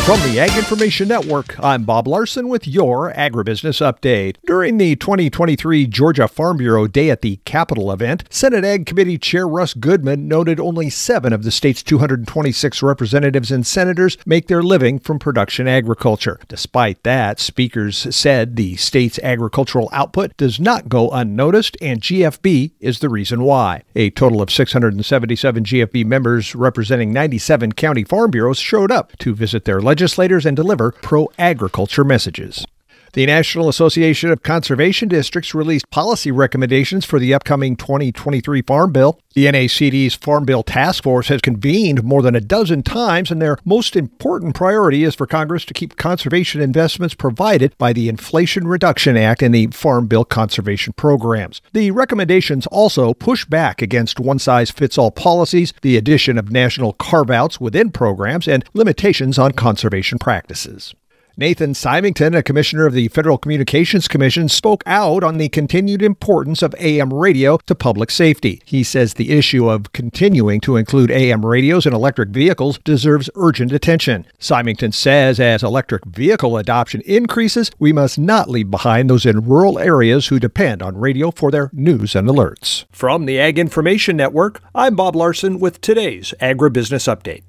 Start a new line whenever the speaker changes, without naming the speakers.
From the Ag Information Network, I'm Bob Larson with your Agribusiness Update. During the 2023 Georgia Farm Bureau Day at the Capitol event, Senate Ag Committee Chair Russ Goodman noted only 7 of the state's 226 representatives and senators make their living from production agriculture. Despite that, speakers said the state's agricultural output does not go unnoticed, and GFB is the reason why. A total of 677 GFB members representing 97 county farm bureaus showed up to visit their legislators and deliver pro-agriculture messages. The National Association of Conservation Districts released policy recommendations for the upcoming 2023 Farm Bill. The NACD's Farm Bill Task Force has convened more than a dozen times, and their most important priority is for Congress to keep conservation investments provided by the Inflation Reduction Act and the Farm Bill conservation programs. The recommendations also push back against one-size-fits-all policies, the addition of national carve-outs within programs, and limitations on conservation practices. Nathan Symington, a commissioner of the Federal Communications Commission, spoke out on the continued importance of AM radio to public safety. He says the issue of continuing to include AM radios in electric vehicles deserves urgent attention. Symington says as electric vehicle adoption increases, we must not leave behind those in rural areas who depend on radio for their news and alerts. From the Ag Information Network, I'm Bob Larson with today's Agribusiness Update.